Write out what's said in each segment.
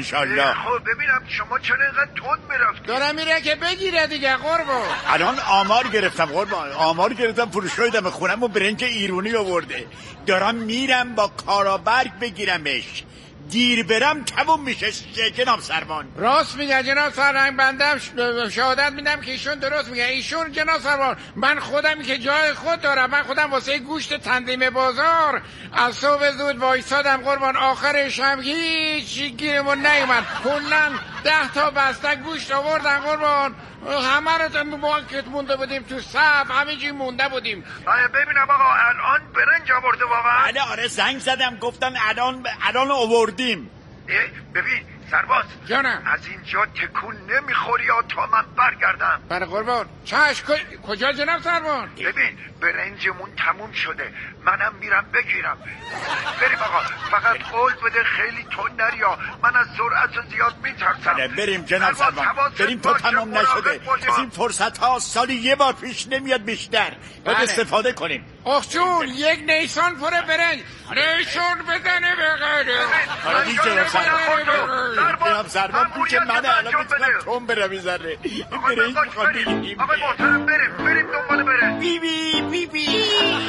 انشالله. خب ببینم شما چرا اینقدر تند میرفتی؟ دارم میره که بگیره دیگه قربان. الان آمار گرفتم قربان، آمار گرفتم، فروشگاه دم خونم و برنج ایرونی آورده. دارم میرم با کارابرگ بگیرمش، دیر برم تموم میشه جناب سروان. راست میگه جناب سروان، بنده شهادت میدم که ایشون درست میگه. ایشون جناب سروان، من خودمی که جای خود دارم، من خودم واسه گوشت تنظیم بازار از صبح زود وایسادم قربان، آخرش هم هیچ گیرمون نیومد. کلن 10 تا بسته گوشت آوردن قربان، همه رو تو مارکت مونده بودیم تو صف، همینجوری مونده بودیم. ببینم آقا الان برنج آورده واقعا؟ بله آره، زنگ زدم گفتن الان آوردیم. ببین سرباز جانم، از اینجا تکون نمیخوری یا تا من برگردم؟ بله قربان. کجا جناب سروان؟ ببین برنجمون تموم شده، منم میرم بگیرم. بریم آقا، فقط قول بده خیلی تند نریا، من از سرعت زیاد میترسم. بریم جناب سروان، بریم تا تمام نشده. از این فرصت ها سالی یه بار پیش نمیاد بیشتر، باید استفاده کنیم. آخچون یک نیسان پر برنج، نیسان بزنه بغیره. حالا دیگه جناب سروان پیش منه، الان میتونم تون برم میذاره. این برنج میخواد بگیریم. آقای محترم بریم دنبال برنج. بی بی بی بی.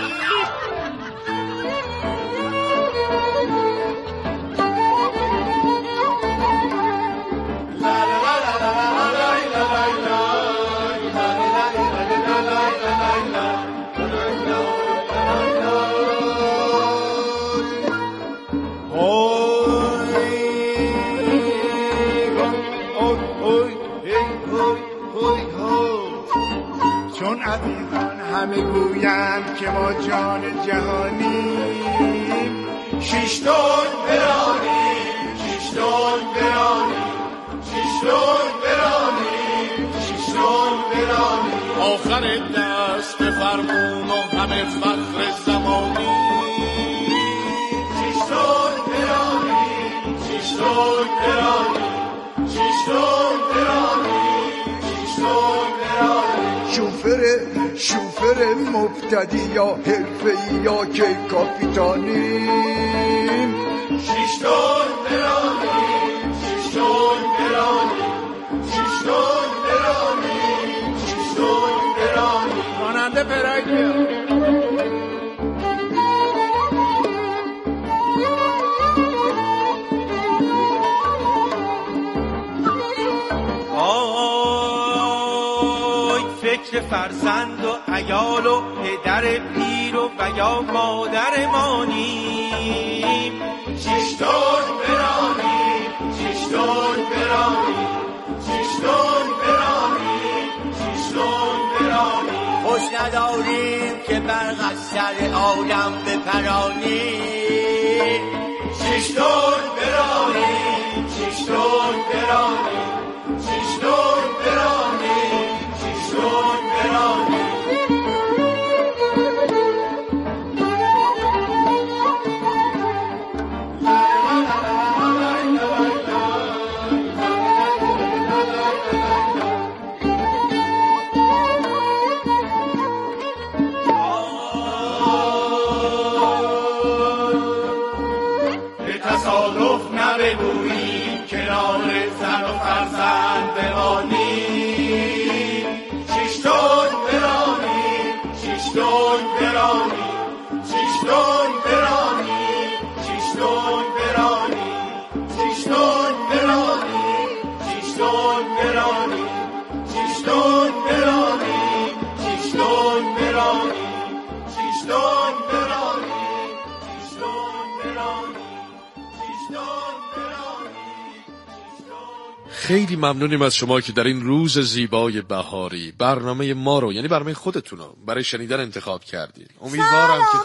چون عزیزان همه گویند که ما جان جهانیم، 6 تن برانیم، 6 تن برانیم، 6 تن برانیم، 6 تن برانیم. آخر دست فرمون و همه فخر زمانی، 6 تن برانیم، 6 تن برانیم، 6 تن برانیم، 6 تن برانیم. شوفر مبتدی یا حرفه‌ای یا که کاپیتانیم، 6 تن برانیم، 6 تن برانیم، 6 تن برانیم، 6 تن برانیم. راننده پراید فرزند و عیال و پدر پیر و یا مادر مانیم، 6 تن برانیم، 6 تن برانیم، 6 تن برانیم، 6 تن برانیم. خوش نداریم که برق از سر عالم بپرانیم، 6 تن برانیم، 6 تن برانیم، 6 تن برانیم، 6 تن برانیم. به تصادف نبگوییم کنار زن و فرزند بمانیم، 6 تن برانیم، 6 تن برانیم، 6 تن برانیم، 6 تن برانیم، 6 تن برانیم، 6 تن برانیم، 6 تن برانیم، 6 تن برانیم، 6 تن برانیم، 6 تن برانیم. خیلی ممنونیم از شما که در این روز زیبای بهاری برنامه ما رو، یعنی برنامه خودتون رو برای شنیدن انتخاب کردین. امیدوارم که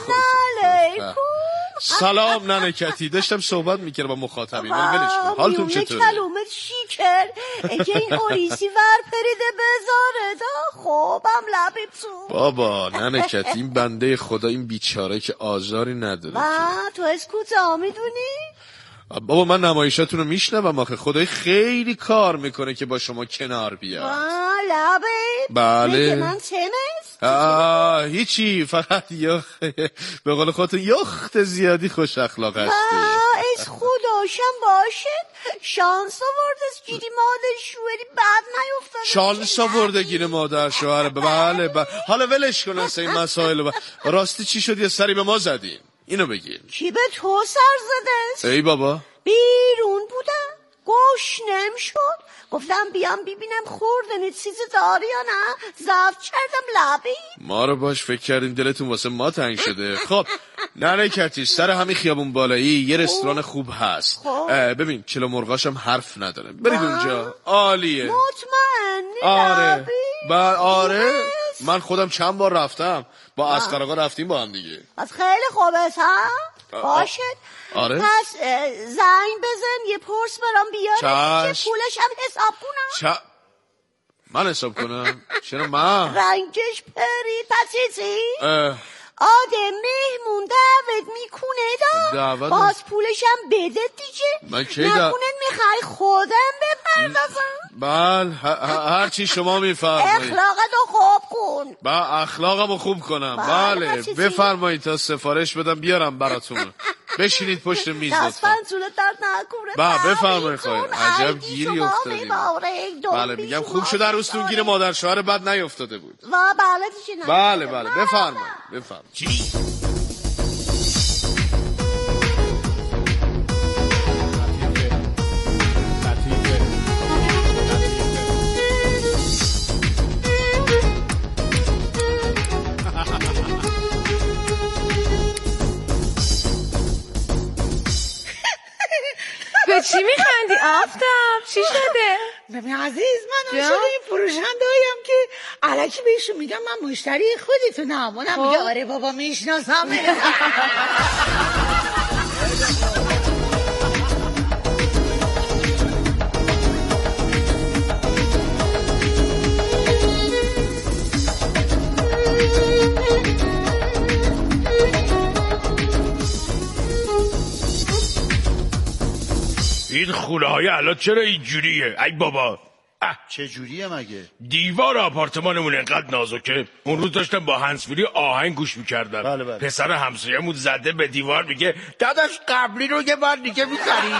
سلام ننکتی، داشتم صحبت میکردم با مخاطبین. حالتون چطوره؟ کلومت شیکر اگه این اوریسی ور پریده بذاره دا خوبم لبیم تو. بابا ننکتی، این بنده خدا، این بیچاره که آزاری نداره. تو از کجا میدونی؟ بابا من نمایشاتون رو میشنوم آخه، خدای خیلی کار میکنه که با شما کنار بیاد. لبه؟ بله. من چمست؟ هیچی، فقط به قول خودتون یخت زیادی خوش اخلاق هستی. از خدا باشم باشه. شانس آورده گیری مادر شوهری بد نیفتاده. شانس آورده گیری مادر شوهر. بله. حالا ولش کن از این مسائل. راستی چی شد یه سری به ما زدین؟ اینو بگین. کی به تو سر زده؟ ای بابا بیرون بودم گشنم شد، گفتم بیام ببینم خوردن چیزی داری یا نه. ضبط کردم لبی. ما رو باش فکر کردیم دلتون واسه ما تنگ شده. خب نه کتیش سر همین خیابون بالایی یه رستوران خوب هست. ببین چلو مرغاشم حرف نداره، برید اونجا. عالیه. مطمئنی لبی؟ آره من خودم چند بار رفتم، با اسقر آقا رفتیم با هم دیگه. از خیلی خوبه ها. باشه. آره پس زنگ بزن یه پرس برام بیاره که پولش هم حساب کنم. من حساب کنم؟ چرا من؟ رنگش پرید پسیزی؟ آدم مهمون دعوت میکنه دا باز پولش هم بده دیگه. من کی نکنه میخوای خودم بپردازم. بله هرچی شما میفرمایید. اخلاقتو خوب کن. اخلاقمو خوب کنم. بله بفرمایید تا سفارش بدم بیارم براتون. بشینید پشت میز لطفا. دست پنجولت درد نکنه. بفرمایید خواهید. عجب گیری افتادیم. بله میگم خوب شده روستون گیر مادر شوهر بد نیفتاده بود. بله بفرمایید. به چی میخندی آفتاب؟ چی شده؟ ببین عزیز من عاشق این فروشنده‌ایم که الکی بهشون میگم من مشتری خودتونم. اونم میگه آره بابا میشناسم. این خونه های الان چرا اینجوریه؟ ای بابا چه جوریه مگه؟ دیوار آپارتمانمون انقدر نازکه اون روز داشتم با هنسفری آهنگ گوش میکردم. بله. پسر همسایه‌مون زده به دیوار میگه داداش قبلی رو یه بار دیگه می‌ذاری؟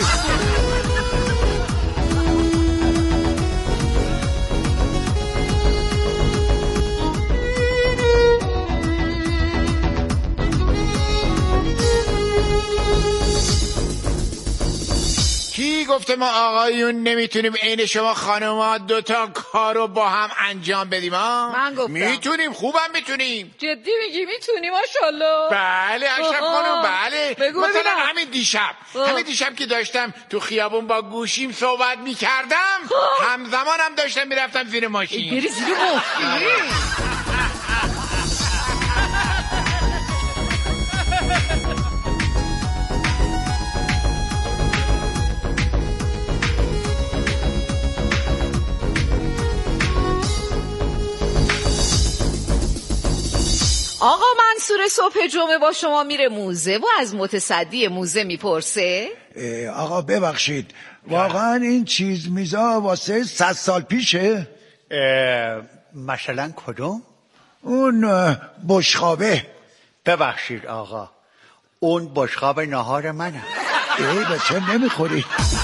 کی گفته ما آقایون نمیتونیم عین شما خانوما دوتا کارو با هم انجام بدیم ها؟ من گفتم میتونیم، خوبم میتونیم. جدی میگی میتونی؟ ماشاءالله. بله اشرف خانم بله. بگو مثلا همین دیشب که داشتم تو خیابون با گوشیم صحبت میکردم همزمانم داشتم میرفتم زیر ماشین. بری زیر ماشین؟ آقا منصور صبح جمعه با شما میره موزه و از متصدی موزه میپرسه آقا ببخشید واقعا این چیز میزا واسه 100 سال پیشه؟ مثلا کدوم؟ اون بشخابه. ببخشید آقا اون بشخاب نهار منه. بچه نمیخوری؟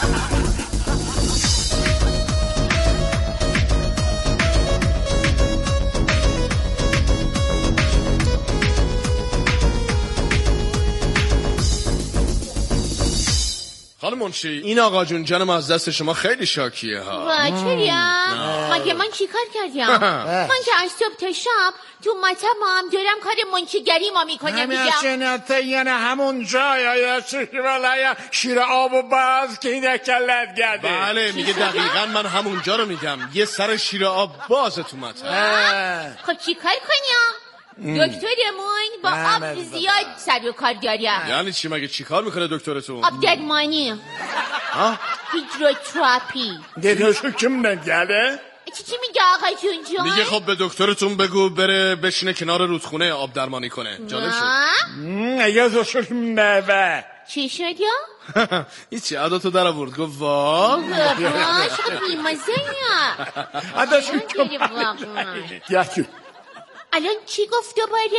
خانم منشی این آقا جون جانم از دست شما خیلی شاکیه ها. چرا؟ مگه من چی کار کردم؟ من که از صبح تا شب تو مطبم دارم کار منشیگری ما میکنم. یعنی همون جای شیر آب و باز که این کلت گرده. بله میگه دقیقا من همونجا رو میگم. یه سر شیر آب بازه تو مطب. خب چی کار کنیم؟ دکترمون با آب زیاد سر و کار داریم. یعنی چی مگه چی کار میکنه دکترتون؟ آب درمانی هیدروتراپی. دیدوشو کم نگرده؟ چی میگه آقا جون؟ میگه خب به دکترتون بگو بره بشینه کنار رودخونه آب درمانی کنه. جالب شد. یه دوشو کم نبه. چی شد یا؟ هیچی عداتو در آورد گفت وا باش خب بیمزه یا عداشو کم الان چی گفت دوباره؟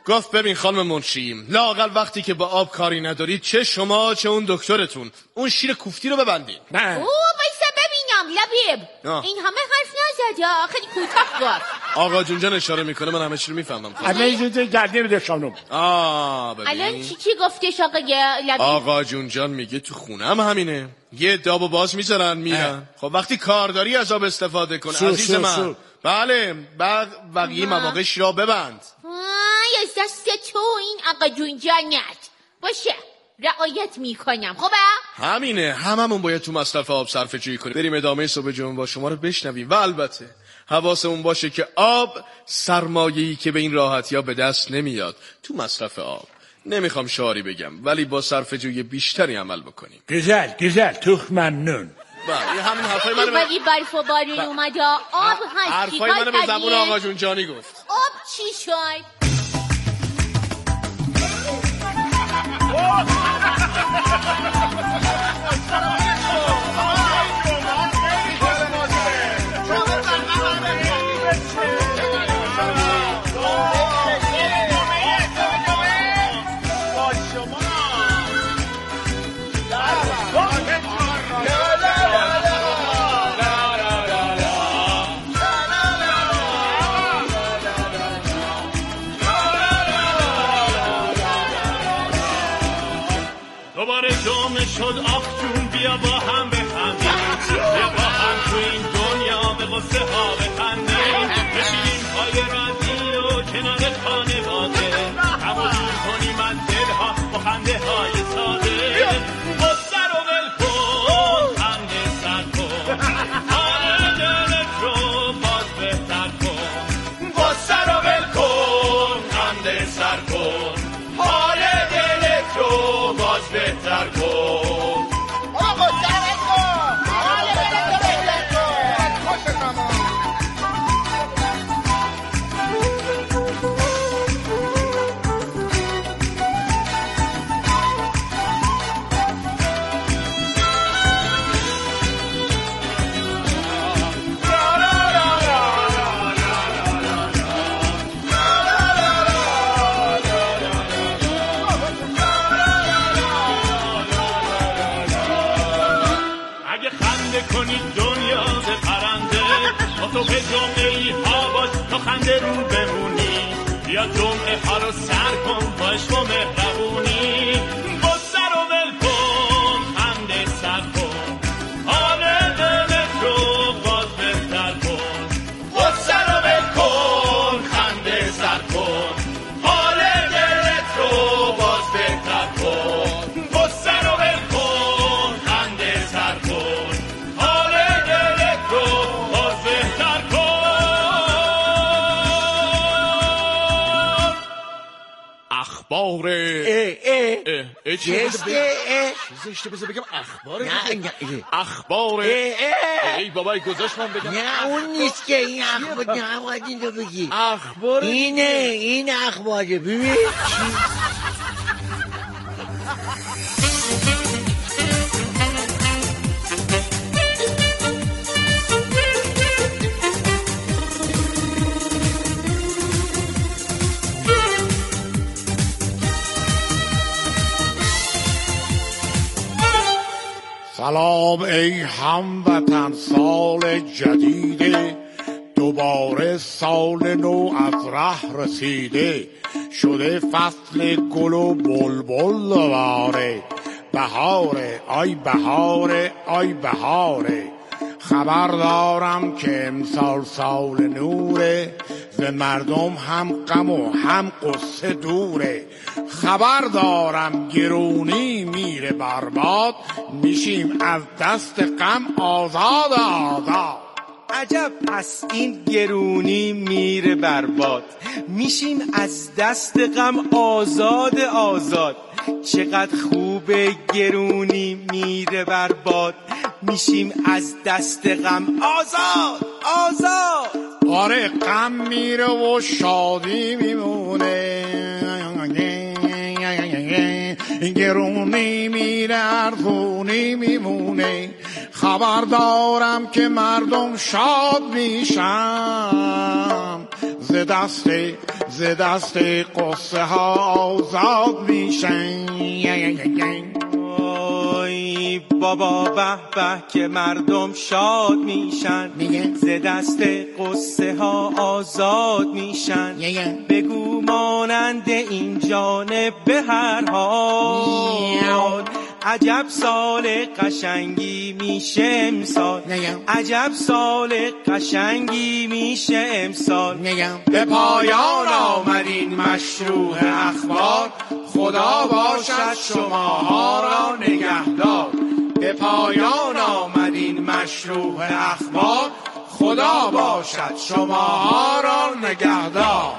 گفت ببین خانم منشی، لااقل وقتی که با آب کاری ندارید چه شما چه اون دکترتون اون شیر کوفتی رو ببندین. نه بایسته ببینم لبیب. این همه حرف نزد، خیلی کوتاه گفت. آقا جون اشاره میکنه من همه چی رو میفهمم. امیزه گردی بده خانم. الان چی گفتش آقای لبیب؟ آقا جون میگه تو خونم همینه، یه دابو باز میذارن میرن. خب وقتی کارداری از آب استفاده کن عزیز من. بله بقیه مواقعش را ببند. از دست تو این آقا جون جانت باشه، رعایت میکنم. خوبه؟ همینه، هممون باید تو مصرف آب صرفه جویی کنیم. بریم ادامه صبح جمعه با شما رو بشنویم و البته حواسمون باشه که آب سرمایه‌ای که به این راحتی ها به دست نمیاد. تو مصرف آب نمیخوام شعاری بگم ولی با صرفه جویی بیشتری عمل بکنیم. گزل توخ ممنون. بله همین حرفای منو ولی برف و بارون اومده، آب هست. حرفای منو به زبون آقا جون جانی گفت. آب چی شد؟ شد آخ جون بیا با هم بخندیم، بیا با هم تو این دنیا به قصه ها بخندیم، بشینیم پای رادیو کنار خانواده، همون کنیم از دلها با خنده های ساده. قصه رو ول کن خنده سر کن، حال دلت رو باز بهتر کن. قصه رو ول کن خنده سر کن، حال دلت رو باز بهتر کن. تو به جمعه ها باش تا خنده رو بمونی، بیا جمعه ها رو سر کن باش با مهربونی. قصه رو ول کن خنده سر کن، حال دلت رو باز بهتر کن. قصه رو ول کن خنده سر کن، حال دلت رو باز بهتر کن. قصه رو ول کن خنده سر کن، حال دلت رو اخبار چیزشته بذار بگم اخبار اخبار ای بابای گذاشت من بگم نه اون نیست که این اخبار نباید این رو بگی اخبار این اخباره ببین سلام ای هموطن، سال جدیده، دوباره سال نو از ره رسیده، شده فصل گل و بلبل دوباره، بهاره آی بهاره آی بهاره. خبر دارم که امسال سال نوره، ز مردم هم غم و هم قصه دوره. خبر دارم گرونی میره برباد، میشیم از دست غم آزاد آزاد. عجب پس این گرونی میره برباد، میشیم از دست غم آزاد آزاد. چقدر خوبه گرونی میره برباد، میشیم از دست غم آزاد آزاد. آره غم میره و شادی میمونه، گرونی میره ارزونی میمونه. خبر دارم که مردم شاد میشن، ز ز دست قصه ها آزاد میشن. ای بابا به به که مردم شاد میشن، ز دست قصه ها آزاد میشن. بگو مانند این جانب به هر حال، عجب سال قشنگی میشه امسال، عجب سال قشنگی میشه امسال. به پایان آمد این مشروع اخبار، خدا باشد شماها را نگهدار. به پایان آمد این مشروع اخبار، خدا باشد شماها را نگهدار.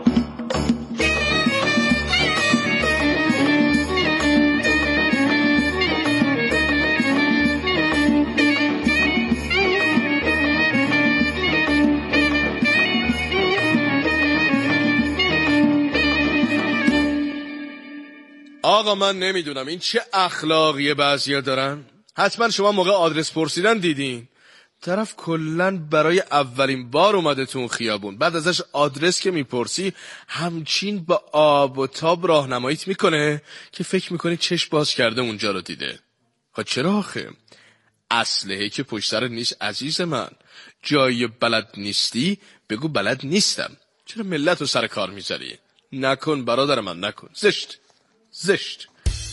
آقا من نمیدونم این چه اخلاقیه بعضیا دارن. حتما شما موقع آدرس پرسیدن دیدین طرف کلن برای اولین بار اومده تو اون خیابون، بعد ازش آدرس که میپرسی همچین با آب و تاب راهنماییت میکنه که فکر میکنی چشم باز کرده اونجا رو دیده. خب چرا آخه؟ اسلحه که پشت سر نیست عزیز من. جایی بلد نیستی بگو بلد نیستم. چرا ملت رو سر کار میذاری؟ نکن برادر من، نکن. زشت زشت.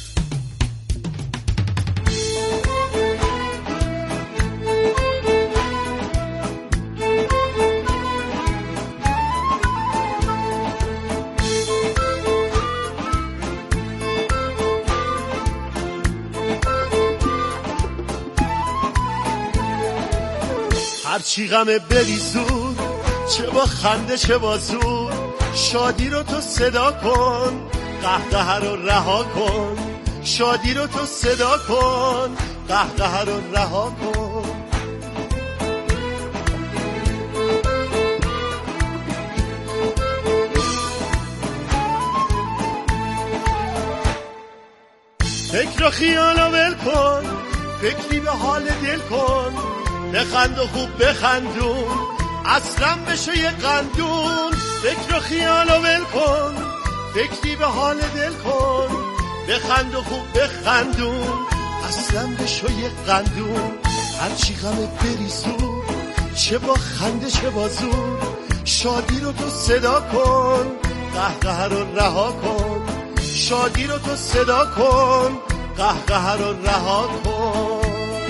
هرچی غمه بری زود، چه با خنده چه با زود، شادی رو تو صدا کن، قهقه رو رها کن. شادی رو تو صدا کن، قهقه رو رها کن. فکر و خیال رو ول کن، فکری به حال دل کن. بخند و خوب بخندون، اصلا بشه یه قندون. فکر و خیال رو ول کن، فکری به حال دل کن. بخند و خوب بخندون، اصلا بشه یه قندون. هرچی غمه بریزون، چه با خنده چه با زون، شادی رو تو صدا کن، قهقه رو رها کن. شادی رو تو صدا کن، قهقه رو رها کن.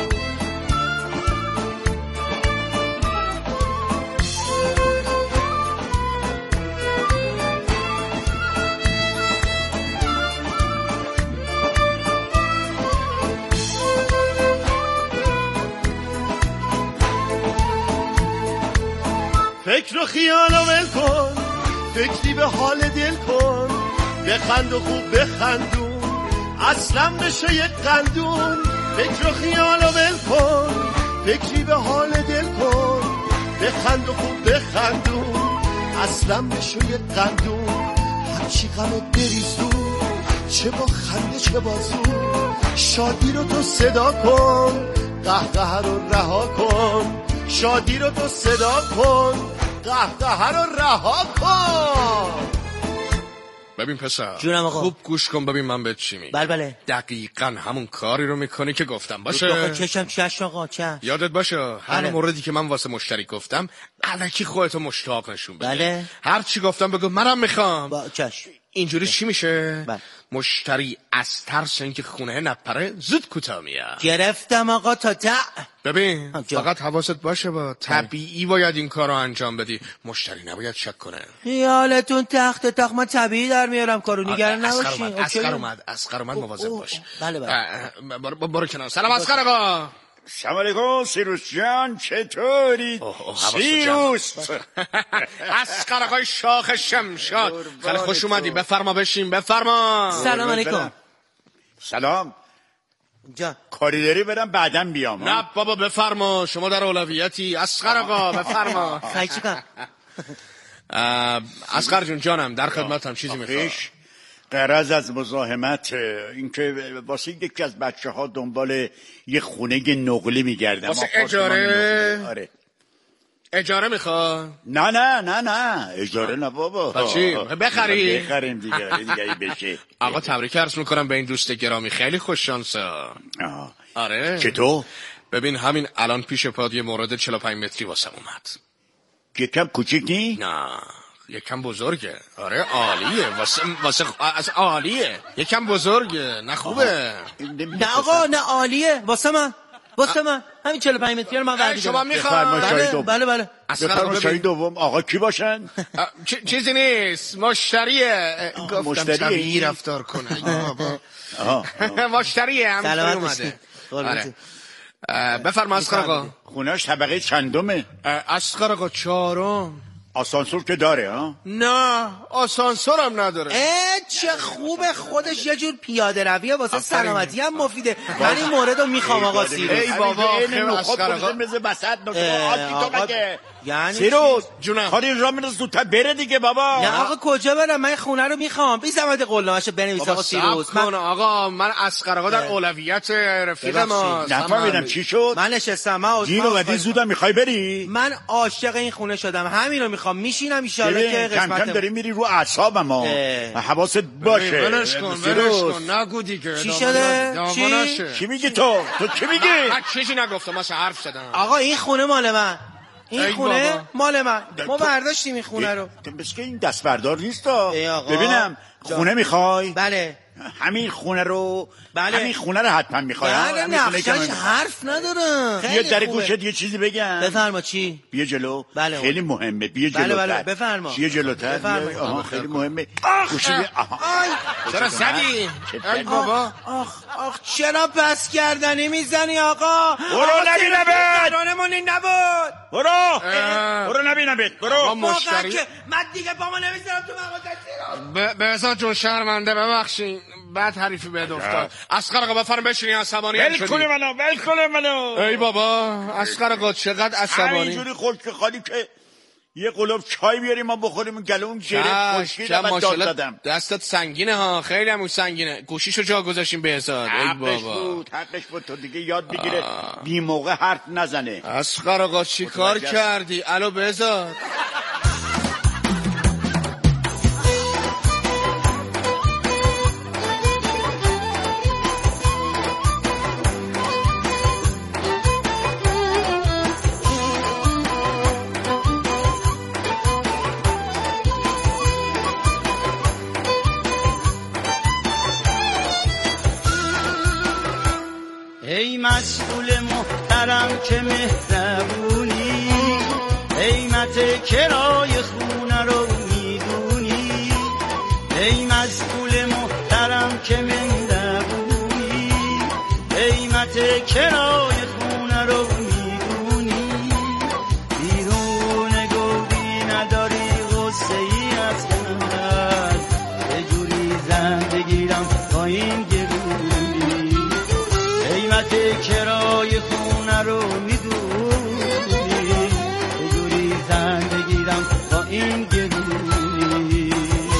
فکر و خیال رو ول کن، فکری به حال دل کن. بخند و خوب بخندون، اصلا بشه یک قندون. فکر و خیال رو ول کن، فکری به حال دل کن. بخند و خوب بخندون، اصلا بشه یک قندون. هرچی غمه بریزون، چه با خنده چه با زون، شادی رو تو صدا کن، قهقه رو رها کن. شادی رو تو صدا کن، قهقه رو رها کن. ببین پسر، جونم آقا. خوب گوش کن ببین من بهت چی میگم. بله. دقیقاً همون کاری رو میکنی که گفتم. باشه چشم چشم آقا چشم. یادت باشه هر موردی که من واسه مشتری گفتم الکی خودتو مشتاق نشون بده. بله. هر چی گفتم بگو منم میخوام. چشم. اینجوری چی میشه؟ بله. مشتری از ترس اینکه خونه نپره زود کوتاه میاد. گرفتم آقا تا ببین فقط حواست باشه با طبیعی باید این کارو انجام بدی. مشتری نباید شک کنه. خیالتون تخت من طبیعی در میارم کارو، نگران نباشین. اسقر اومد مواظب باش. بله برو کنار. سلام اسقر آقا. سلام علیکم سیروس جان، چطوری؟ سیروس اسقر آقای شاخ شمشاد، خیلی خوش اومدی. بفرما بشین بفرما. سلام علیکم. سلام جان. کاری داری برم بعداً بیام؟ نه بابا بفرما، شما در اولویتی. اسقر آقا بفرما. خیلی کن. اسقر جون جانم در خدمتم. چیزی میخوام. غرض از مزاحمت اینکه واسه یکی از بچه‌ها دنبال یه خونه نقلی میگردم. واسه اجاره؟ آره. اجاره میخواد؟ نه اجاره نه بابا. چی؟ بخریم دیگه بشه. آقا تبریک عرض میکنم به این دوست گرامی، خیلی خوش شانسه. آره. چطور؟ ببین همین الان پیش پاد یه مورد 45 متری واسم اومد. یکم کوچیک نی؟ نه یکم بزرگه. آره عالیه واسه عالیه. یکم بزرگه. نه خوبه. نه آقا نه عالیه واسه من همین 45 متری رو من ورد شما میخوام. بله بفرمایید شاهی دوم. آقا کی باشن؟ چیزی نیست، مشتریه. گفتم طبیعی رفتار کنه. مشتریه همین اومده. آره بفرما اسقر آقا. خونه‌اش طبقه چندمه؟ اسقر آقا 4. آسانسور که داره ها؟ نه آسانسور هم نداره. چه خوبه، خودش یه جور پیاده رویه واسه سلامتی هم مفیده. من این مورد رو میخوام آقا سیروس. ای بابا خیلی اسقر آقا بزن بسط نکته. یعنی سیروس جونم کاری را میرس زودتر بره دیگه بابا. نه آقا کجا برم، من خونه رو میخوام. بی زحمت قولنامه‌شو بنویس آقا سیروس. آقا من اسقر آقا در اولویت رفیق ماست. نفهمیدم چی شد. من نشستم گیر اومدی زودم میخوای بری؟ من عاشق این خونه شدم، همین رو میخوام. میشینم ان شاء الله که قسمت کم داری میری رو اعصابم ها. حواست باشه. ولش کن نگو دیگه. چی شده؟ چی میگی تو چی میگی؟ من چیزی نگفتم، من حرف زدم. آقا این خونه مال من. این خونه مال من. ما برداشتیم این خونه رو. بس که این دست بردار نیست. ببینم خونه میخوای؟ بله. همین خونه رو بله. همین خونه رو حتما میخوای؟ بله نقشش حرف ندارم. بیا در گوشت یه چیزی بگم. بفرما. چی؟ بیا جلو. بله خیلی مهمه. بیا جلوتر. بله بفرما. چیه جلوتر؟ خیلی مهمه. گوشی بیا. چرا زدی؟ ای بابا. آخ چرا بس کردنی میزنی آقا؟ برو نبینمت. قرارمون این نبود. برو نبینمت. برو. مشتری من دیگه پامو نمیذارم تو مغازه. بهزاد جون شرمنده ببخشین، بعد حریفی بهت افتاد. اسقر آقا بفرم بشینی عصبانی ول کن منو. ای بابا اسقر آقا چقدر عصبانی. همینجوری خشک خالی که یه قلوب چای بیاریم ما بخوریم گلوم گرفت خشکی من داد دادم. دستت سنگینه ها، خیلی هم سنگینه. گوشیشو جا گذاشتیم بهزاد. ای بابا حقش بود تو دیگه یاد بگیره بی موقع حرف نزنه. اسقر آقا چی کار کردی؟ الو بهزاد. ای مسئول محترم که مهربونی، قیمت کرای خونه رو میدونی. ای مسئول محترم که مهربونی، قیمت کرای خونه رو میدونی. بیرون گودی نداری غصه ای از من، یه جوری زن بگیرم با این گرونی. قیمت کرای خونه رو میدونی، یه جوری زن بگیرم با این گرونی.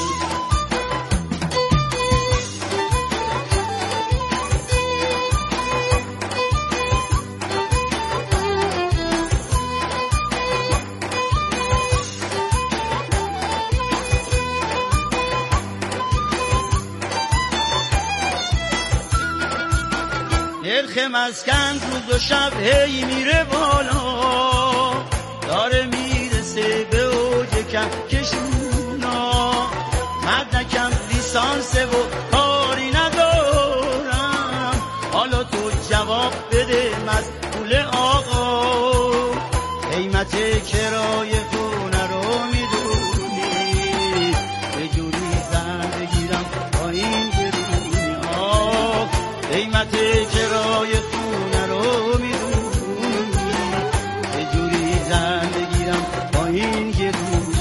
نرخ مسکن روز و شب هی میره بالا، داره میرسه به اوج کم کشونا. مدرکم لیسانس و کاری ندارم، حالا تو جواب بده مسئول آقا. قیمت کرای خونه رو میدونی، به جوری زن بگیرم با این گرونی. قیمت کرای خونه رو میدونی، یه جوری زن بگیرم با این گرونی.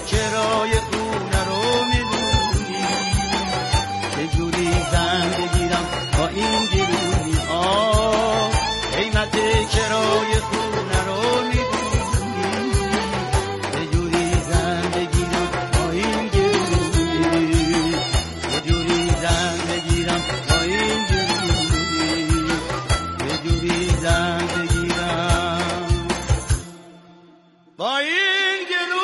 کرای خونه رو میدونی چجوری زن بگیرم با این گرونی قیمت کرای خونه رو میدونی چجوری زن بگیرم با این گرونی چجوری زن بگیرم با این گرونی چجوری زن بگیرم با این گرونی.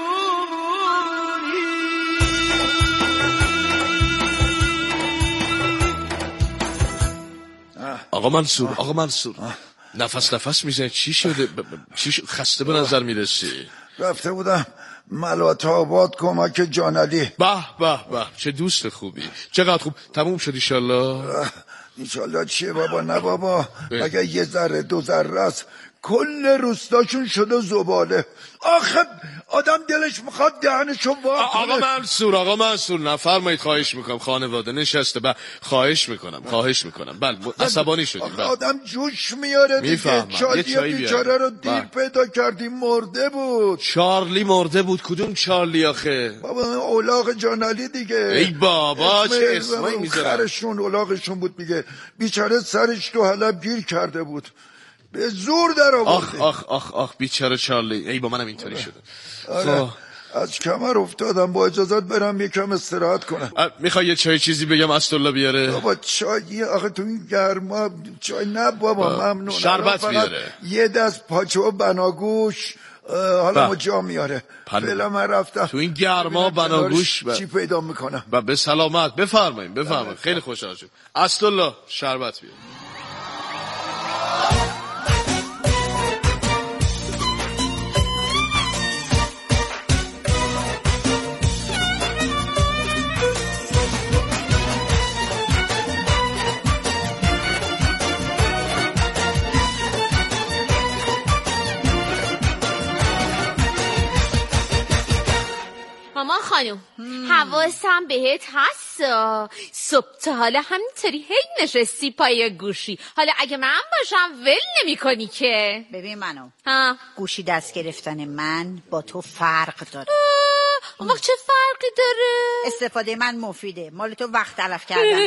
آقا منصور نفس میزنی، چی شده؟ خسته به نظر میرسی. رفته بودم ملات آباد کمک جانعلی. به چه دوست خوبی، چقدر خوب. تموم شد ایشالله چیه بابا؟ نه بابا، اگه یه ذره دو ذره است کل روستاشون شده زباله. آخه آدم دلش میخواد دهنشو وا کنه. آقا منصور نفرمایید، خواهش میکنم. خانواده نشسته. خواهش میکنم. بله عصبانی شدیم. آدم جوش میاره دیگه. چارلی بیچاره رو دیر پیدا کردیم، مرده بود. چارلی مرده بود؟ کدوم چارلی آخه؟ بابا اولاغ جانعلی دیگه. ای بابا چه اسمایی میذارن. خرشون اولاغشون بود دیگه. بیچاره سرش تو حلب گیر کرده بود، به زور در آورده. آخ بیچاره چارلی. ای با منم اینطوری شده. آره. از کمر افتادم، با اجازت برم یکم استراحت کنم. میخوای یه چای چیزی بگم اسدالله بیاره؟ بابا چای آخه تو این گرما چای نه بابا، ممنون. شربت بیاره. یه دست پاچه و بناگوش حالا ما جا میاره. فعلا من رفتم تو این گرما بناگوش چی پیدا میکنم. به سلامت. بفرمایید. خیلی خوشحال شدم. اسدالله شربت بیاره. مامان خانوم حواسم بهت هست. صبح تا حالا همینطوری هی نشستی پای گوشی. حالا اگه من باشم ول نمی کنی که. ببین منو گوشی دست گرفتن من با تو فرق داره. اما چه فرقی داره؟ استفاده من مفیده، مال تو وقت تلف کردن.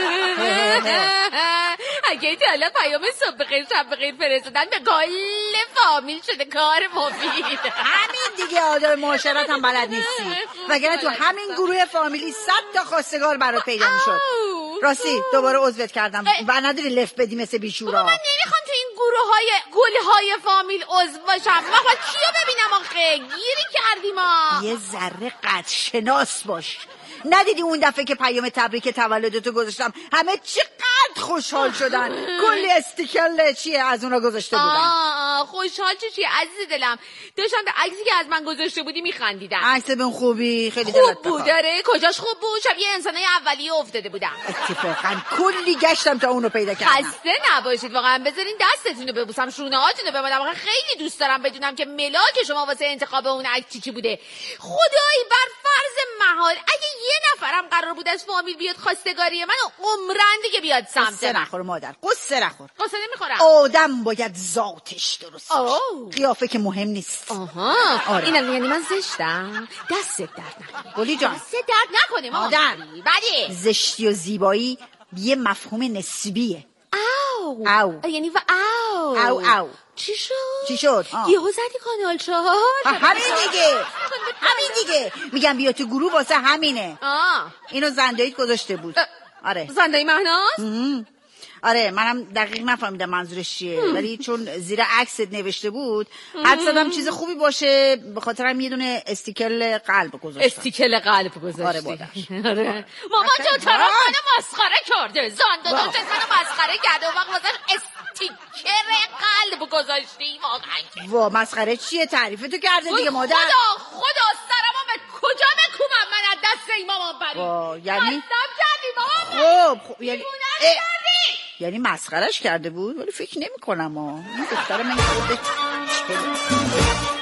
اگه تا حالا پیام صبح بخیر شب بخیر فرستادن به کل فامیل شده کار مفید. همین دیگه، آدم معاشرت هم بلد نیستی، وگرنه تو همین گروه فامیلی 100 تا خواستگار برات پیدا میشد. راستی دوباره عضوت کردم و نداری لفت بدی مثل بیشورا. من نمیخوام تو این گروه های گلهای فامیل عضو باشم. من کیو ببینم آخه؟ گیری کردیم ما. یه ذره قد شناس باش. ندیدی اون دفعه که پیام تبریک تولدتو گذاشتم همه چقدر خوشحال شدن؟ کلی استیکر چیه از اونا گذاشته بودن. خوشحال چیه عزیز دلم؟ داشتم به عکسی که از من گذاشته بودی میخندیدم. عکس بهم خوبی، خیلی خوب بود. داره کجاش خوب بود؟ شبیه انسانای اولیه افتاده بودم. اتفاقا کلی گشتم تا اونو پیدا کردم. خسته نباشید واقعا. بذارین دستتونو ببوسم، شونه‌هاتونو ببندم. خیلی دوست دارم بدونم که ملاک شما واسه انتخاب اون عکس چی بوده. خدایی بر فرض محال اگه یه نفرم قرار بود از فامیل بیاد خواستگاری منو، عمرن دیگه بیاد سمت قصه نخور مادر، قصه نخور. قصه نمیخورم. آدم باید ذاتش درست قیافه که مهم نیست. آره. اینم یعنی من زشتم؟ دستت درد نکنه گلی جان، دستت درد نکنه مادر. بله، زشتی و زیبایی یه مفهوم نسبیه. او یعنی او چی شد؟ یهو زدی کانال 4. همین دیگه میگم بیا تو گروه واسه همینه. اینو زنداییت گذاشته بود. آره زندایی مهناز. آره منم دقیق نفهمیدم منظورش چیه، ولی چون زیر عکست نوشته بود حد زدم چیز خوبی باشه، به خاطرم یه دونه استیکر قلب گذاشتم. استیکر قلب گذاشتی؟ آره مادر. آره. مامان تو طرف منو مسخره کرده. زنده داشت منو مسخره کرده و وقت واسه استیکر قلب گذاشتی. وا مسخره چیه؟ تعریفتو کرده دیگه مادر. خدا سرمو به کجا بکوبم من از دست این مامان بری؟ یعنی خب یعنی مسخرش کرده بود، ولی فکر نمی کنم این دختر من